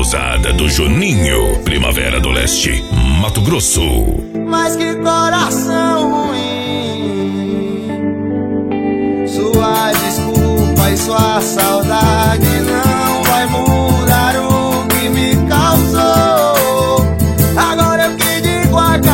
abusada do Juninho, Primavera do Leste, Mato Grosso. Mas que coração ruim, sua desculpa e sua saudade não vai mudar o que me causou. Agora eu que digo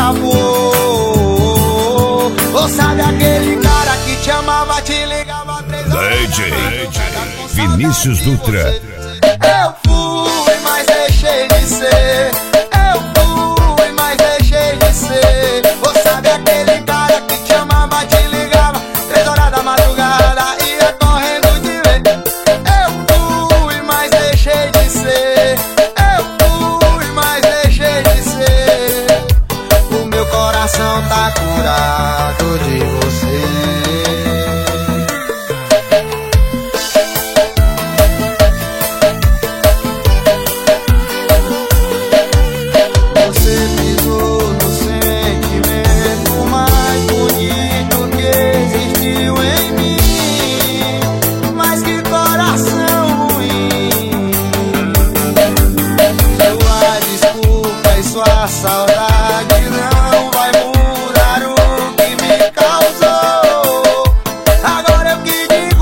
acabou. Ou sabe aquele cara que te amava, te ligava 3 horas DJ Vinícius Dutra. Eu fui, mas deixei de ser. Eu fui, mas deixei de ser. Ou sabe aquele cara que te amava, te ligava 3 horas da madrugada, ia correndo de ver. Eu fui, mas deixei de ser. Eu fui, mas deixei de ser. O meu coração tá curado de você. Sua saudade não vai mudar o que me causou. Agora eu que digo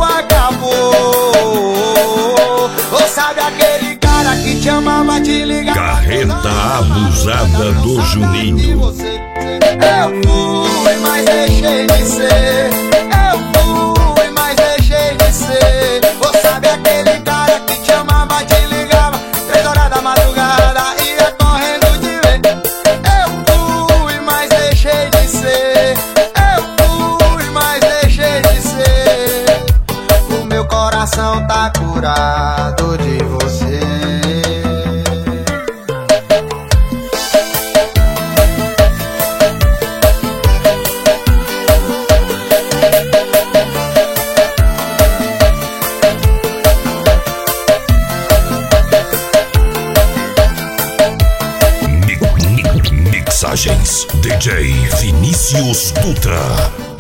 acabou. Ou sabe aquele cara que te amava, te ligava. Carreta abusada do Juninho. Eu fui, mas deixei de ser. Eu fui, mas deixei de ser. Ou sabe aquele cara que te amava, te ligava 3 horas da madrugada, ia correndo de ver. Eu fui, mas deixei de ser. Eu fui, mas deixei de ser. O meu coração tá curado de você. Mixagens DJ Vinícius Dutra.